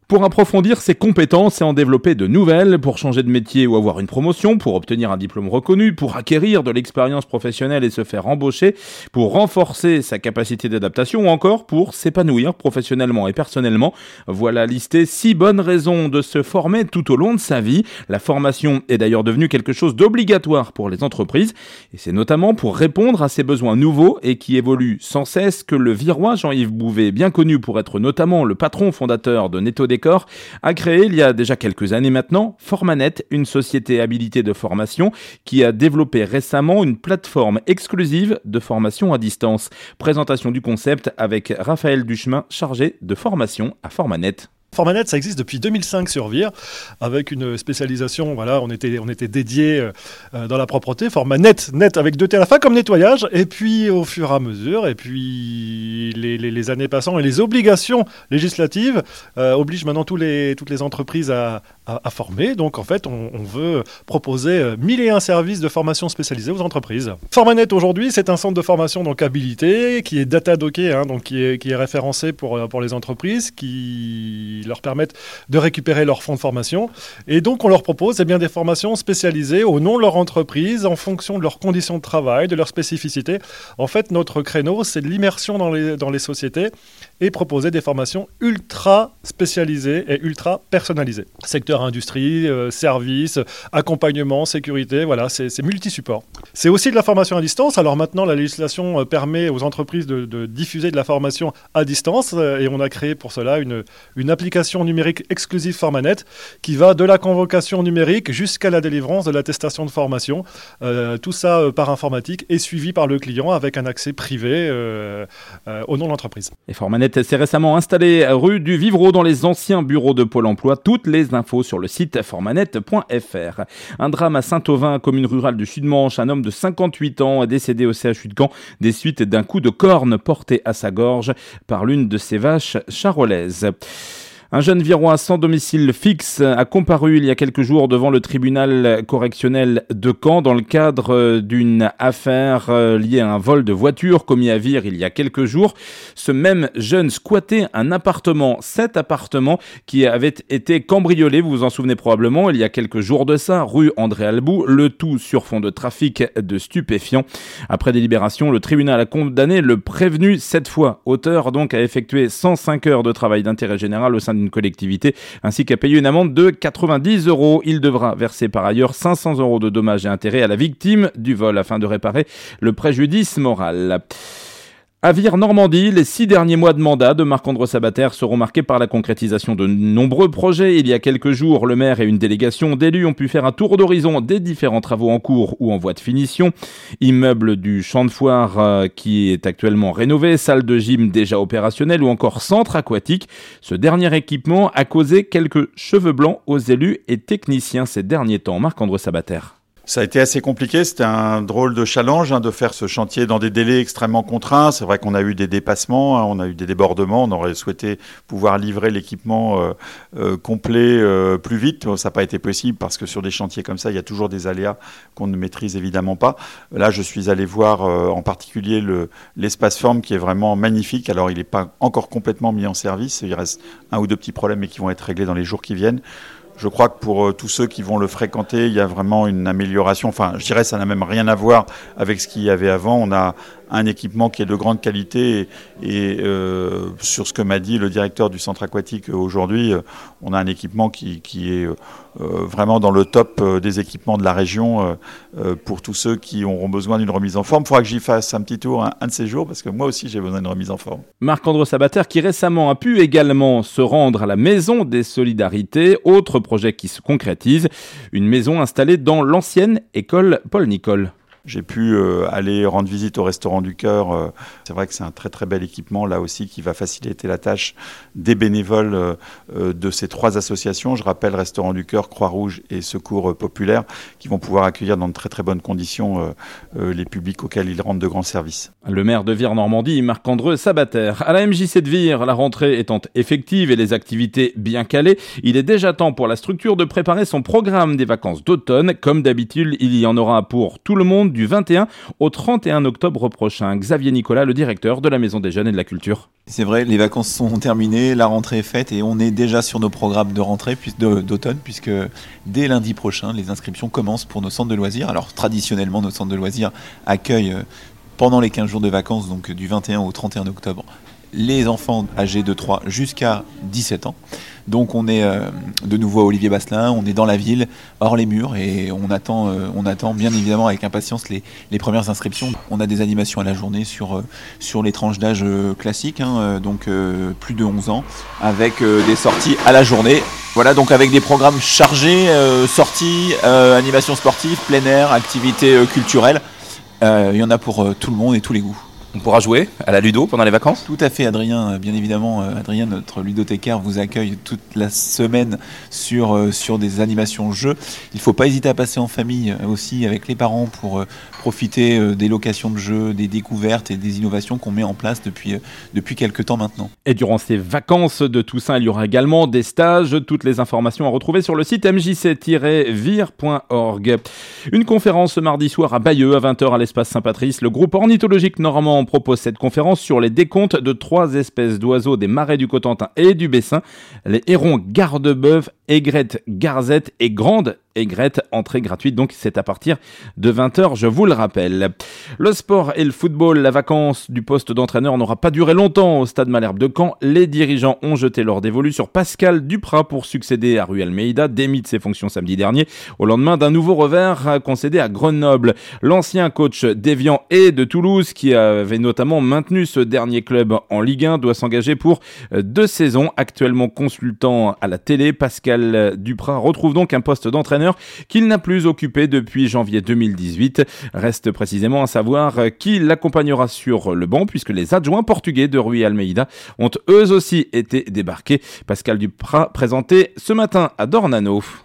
Pour approfondir ses compétences et en développer de nouvelles, pour changer de métier ou avoir une promotion, pour obtenir un diplôme reconnu, pour acquérir de l'expérience professionnelle et se faire embaucher, pour renforcer sa capacité d'adaptation ou encore pour s'épanouir professionnellement et personnellement. Voilà listé 6 bonnes raisons de se former tout au long de sa vie. La formation est d'ailleurs devenue quelque chose d'obligatoire pour les entreprises et c'est notamment pour répondre à ces besoins nouveaux et qui évoluent sans cesse que le Virois Jean-Yves Bouvet, bien connu pour être notamment le patron fondateur de Netto Décor, a créé il y a déjà quelques années maintenant Formanet, une société habilitée de formation qui a développé récemment une plateforme exclusive de formation à distance. Présentation du concept avec Raphaël Duchemin, chargé de formation à Formanet. Formanet, ça existe depuis 2005 sur Vire, avec une spécialisation, voilà, on était dédié dans la propreté, Formanet, net avec 2 T à la fin, comme nettoyage, et puis au fur et à mesure, et puis les années passant, et les obligations législatives obligent maintenant toutes les entreprises à former, donc en fait, on veut proposer 1001 services de formation spécialisés aux entreprises. Formanet, aujourd'hui, c'est un centre de formation donc habilité, qui est data-docké, donc qui est référencé pour les entreprises, qui leur permettent de récupérer leurs fonds de formation. Et donc, on leur propose des formations spécialisées au nom de leur entreprise, en fonction de leurs conditions de travail, de leurs spécificités. En fait, notre créneau, c'est de l'immersion dans les sociétés et proposer des formations ultra spécialisées et ultra personnalisées. Secteur industrie, services, accompagnement, sécurité, voilà, c'est multi-support. C'est aussi de la formation à distance. Alors maintenant, la législation permet aux entreprises de diffuser de la formation à distance et on a créé pour cela une application numérique exclusive Formanet qui va de la convocation numérique jusqu'à la délivrance de l'attestation de formation. Tout ça par informatique et suivi par le client avec un accès privé au nom de l'entreprise. Et Formanet s'est récemment installé rue du Vivreau dans les anciens bureaux de Pôle emploi. Toutes les infos sur le site formanet.fr. Un drame à Saint-Auvin, commune rurale du Sud-Manche. Un homme de 58 ans est décédé au CHU de Caen des suites d'un coup de corne porté à sa gorge par l'une de ses vaches charolaises. Un jeune Virois sans domicile fixe a comparu il y a quelques jours devant le tribunal correctionnel de Caen dans le cadre d'une affaire liée à un vol de voiture commis à Vire il y a quelques jours. Ce même jeune squattait un appartement, cet appartement qui avait été cambriolé, vous vous en souvenez probablement, il y a quelques jours de ça, rue André Albou, le tout sur fond de trafic de stupéfiants. Après délibération, le tribunal a condamné le prévenu, cette fois auteur donc à effectuer 105 heures de travail d'intérêt général au sein d'une collectivité, ainsi qu'à payer une amende de 90 €. Il devra verser par ailleurs 500 € de dommages et intérêts à la victime du vol afin de réparer le préjudice moral. À Vire Normandie, les 6 derniers mois de mandat de Marc-André Sabater seront marqués par la concrétisation de nombreux projets. Il y a quelques jours, le maire et une délégation d'élus ont pu faire un tour d'horizon des différents travaux en cours ou en voie de finition. Immeuble du champ de foire qui est actuellement rénové, salle de gym déjà opérationnelle ou encore centre aquatique. Ce dernier équipement a causé quelques cheveux blancs aux élus et techniciens ces derniers temps. Marc-André Sabater. Ça a été assez compliqué, c'était un drôle de challenge de faire ce chantier dans des délais extrêmement contraints. C'est vrai qu'on a eu des dépassements, on a eu des débordements, on aurait souhaité pouvoir livrer l'équipement complet plus vite. Ça n'a pas été possible parce que sur des chantiers comme ça, il y a toujours des aléas qu'on ne maîtrise évidemment pas. Là, je suis allé voir en particulier l'espace forme qui est vraiment magnifique. Alors, il n'est pas encore complètement mis en service, il reste 1 ou 2 petits problèmes mais qui vont être réglés dans les jours qui viennent. Je crois que pour tous ceux qui vont le fréquenter, il y a vraiment une amélioration. Enfin, je dirais que ça n'a même rien à voir avec ce qu'il y avait avant. On a un équipement qui est de grande qualité et sur ce que m'a dit le directeur du centre aquatique aujourd'hui, on a un équipement qui est vraiment dans le top des équipements de la région pour tous ceux qui auront besoin d'une remise en forme. Il faudra que j'y fasse un petit tour un de ces jours parce que moi aussi j'ai besoin d'une remise en forme. Marc-André Sabater qui récemment a pu également se rendre à la Maison des Solidarités, autre projet qui se concrétise, une maison installée dans l'ancienne école Paul Nicole. J'ai pu aller rendre visite au Restaurant du Cœur. C'est vrai que c'est un très très bel équipement là aussi qui va faciliter la tâche des bénévoles de ces 3 associations. Je rappelle Restaurant du Cœur, Croix-Rouge et Secours Populaire qui vont pouvoir accueillir dans de très très bonnes conditions les publics auxquels ils rendent de grands services. Le maire de Vire Normandie, Marc-André Sabater. À la MJC de Vire, la rentrée étant effective et les activités bien calées, il est déjà temps pour la structure de préparer son programme des vacances d'automne. Comme d'habitude, il y en aura pour tout le monde du 21 au 31 octobre prochain. Xavier Nicolas, le directeur de la Maison des Jeunes et de la Culture. C'est vrai, les vacances sont terminées, la rentrée est faite et on est déjà sur nos programmes de rentrée d'automne puisque dès lundi prochain, les inscriptions commencent pour nos centres de loisirs. Alors traditionnellement, nos centres de loisirs accueillent pendant les 15 jours de vacances, donc du 21 au 31 octobre, les enfants âgés de 3 jusqu'à 17 ans. Donc on est de nouveau à Olivier Basselin, on est dans la ville, hors les murs, et on attend bien évidemment avec impatience les premières inscriptions. On a des animations à la journée sur les tranches d'âge classiques, donc plus de 11 ans, avec des sorties à la journée. Voilà, donc avec des programmes chargés, sorties, animations sportives, plein air, activités culturelles. Il y en a pour tout le monde et tous les goûts. On pourra jouer à la ludo pendant les vacances ? Tout à fait, Adrien. Bien évidemment, Adrien, notre ludothécaire, vous accueille toute la semaine sur des animations jeux. Il ne faut pas hésiter à passer en famille aussi avec les parents pour profiter des locations de jeux, des découvertes et des innovations qu'on met en place depuis quelques temps maintenant. Et durant ces vacances de Toussaint, il y aura également des stages. Toutes les informations à retrouver sur le site mjc-vire.org. Une conférence ce mardi soir à Bayeux à 20h à l'espace Saint-Patrice. Le groupe ornithologique normand propose cette conférence sur les décomptes de 3 espèces d'oiseaux des marais du Cotentin et du Bessin, les hérons garde-bœuf, aigrette, garzette et grande aigrette. Entrée gratuite, donc c'est à partir de 20h, je vous le rappelle. Le sport et le football, la vacance du poste d'entraîneur n'aura pas duré longtemps au stade Malherbe de Caen. Les dirigeants ont jeté leur dévolu sur Pascal Duprat pour succéder à Rui Almeida, démis de ses fonctions samedi dernier, au lendemain d'un nouveau revers concédé à Grenoble. L'ancien coach d'Évian et de Toulouse, qui avait notamment maintenu ce dernier club en Ligue 1, doit s'engager pour 2 saisons. Actuellement consultant à la télé, Pascal Duprat retrouve donc un poste d'entraîneur qu'il n'a plus occupé depuis janvier 2018. Reste précisément à savoir qui l'accompagnera sur le banc, puisque les adjoints portugais de Rui Almeida ont eux aussi été débarqués. Pascal Duprat présenté ce matin à Dornano.